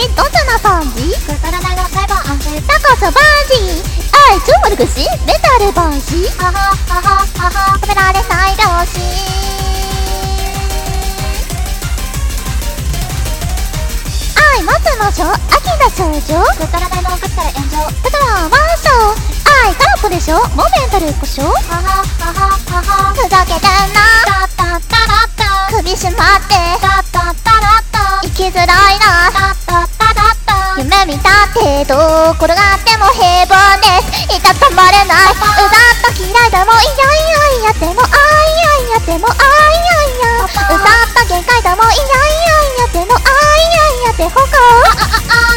どんな感じ？ くだらないの裁判安静。 タコそバンジー愛超悪口メタルバンジーはははははは止められない両親愛待つ魔女秋田少女くだらないの送ったら炎上。 だからワンショー愛空っぽでしょモメンタル故障ははははははふざけてんなタタタラタ首絞まってタタタラタ生きづらいなタタタラタ夢見たってどう転がっても平凡ですいたたまれないうざっと嫌いでもいやいやいやでもあいやいやでもあいやいやうざっと限界でもいやいやいやでもあいやいやでほこ